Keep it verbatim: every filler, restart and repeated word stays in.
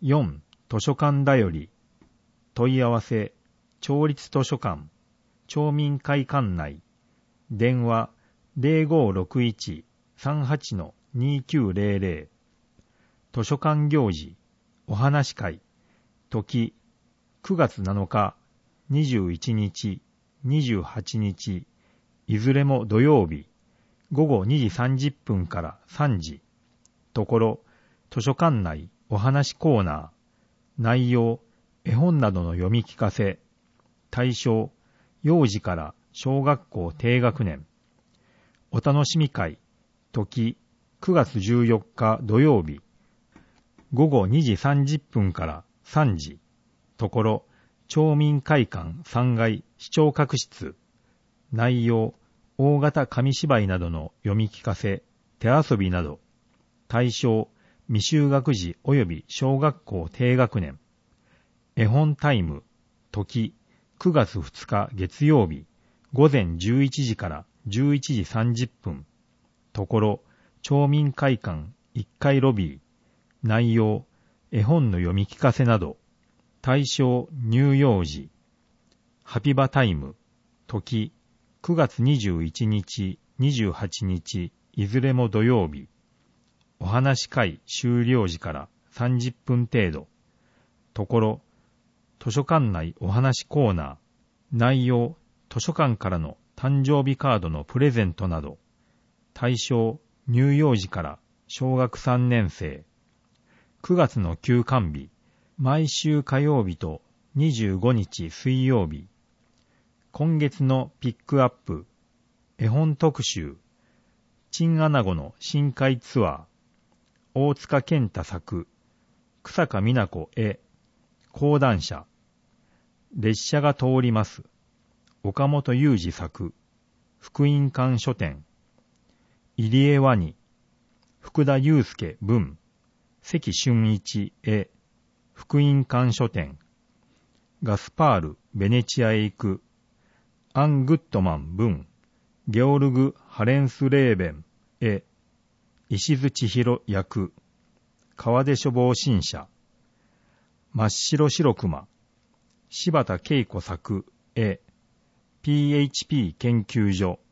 よん. 図書館だより。問い合わせ、町立図書館、町民会館内。電話 ゼロごろくいち さんはち にきゅうゼロゼロ。図書館行事、お話会。時、くがつなのか、にじゅういちにち、にじゅうはちにち、いずれも土曜日、ごごにじさんじゅっぷんからさんじ。ところ、図書館内お話コーナー。内容、絵本などの読み聞かせ。対象、幼児から小学校低学年。お楽しみ会。時、くがつじゅうよっか土曜日、ごごにじさんじゅっぷんからさんじ。ところ、町民会館さんがい視聴覚室。内容、大型紙芝居などの読み聞かせ、手遊びなど。対象、未就学児及び小学校低学年。絵本タイム。時、くがつふつか月曜日、ごぜんじゅういちじからじゅういちじさんじゅっぷん。ところ、町民会館いっかいロビー。内容、絵本の読み聞かせなど。対象、乳幼児。ハピバタイム。時、くがつにじゅういちにち、にじゅうはちにち、いずれも土曜日。お話会終了時からさんじゅっぷん程度。ところ、図書館内お話コーナー。内容、図書館からの誕生日カードのプレゼントなど。対象、乳幼児から小学さんねんせい。くがつの休館日、毎週火曜日とにじゅうごにち水曜日。今月のピックアップ、絵本特集、チンアナゴの深海ツアー、大塚健太作、草加美奈子絵、講談社、列車が通ります、岡本雄二作、福音館書店、入江ワニ、福田祐介文、関俊一絵、福音館書店、ガスパールベネチアへ行く、アン・グッドマン文、ゲオルグ・ハレンスレーベン絵、石津千尋役、川出処方新社、真っ白白熊、柴田恵子作絵、ピーエイチピー 研究所、